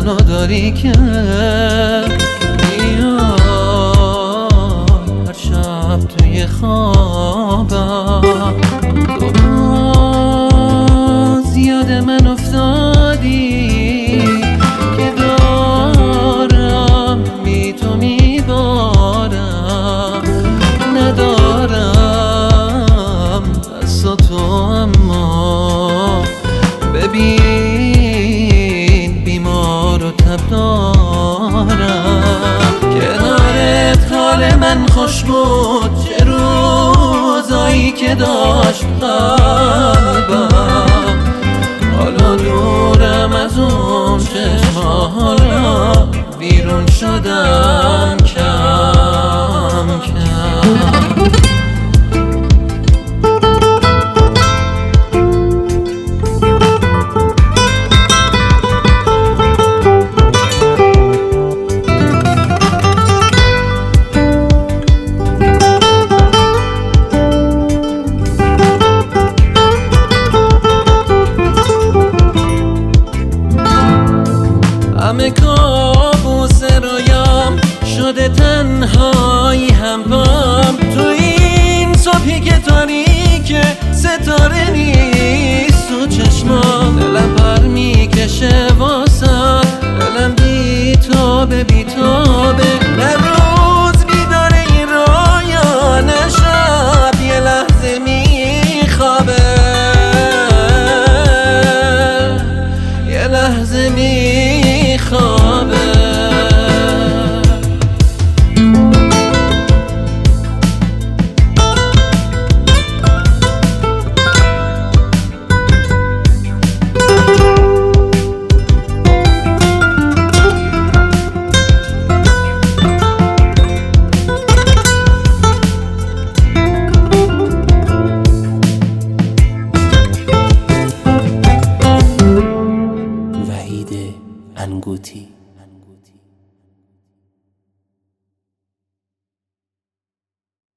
منو داری که میای هر شب توی خوابم. تو باز یاد من افتادی که دارم بی تو میبارم. ندارم دست تو اما ببین بیمار و تب دارم. کنارت حال من خوش بود چه روزایی که داشت قلبم. حالا دورم از اون چشما، حالا بیرون شدم کم کم. همه کابوس رویام شده تنهایی هم بام. تو این صبحی که تاریکه ستاره نیست تو چشمام. دلم پر میکشه واسه دلم بیتابه بیتابه.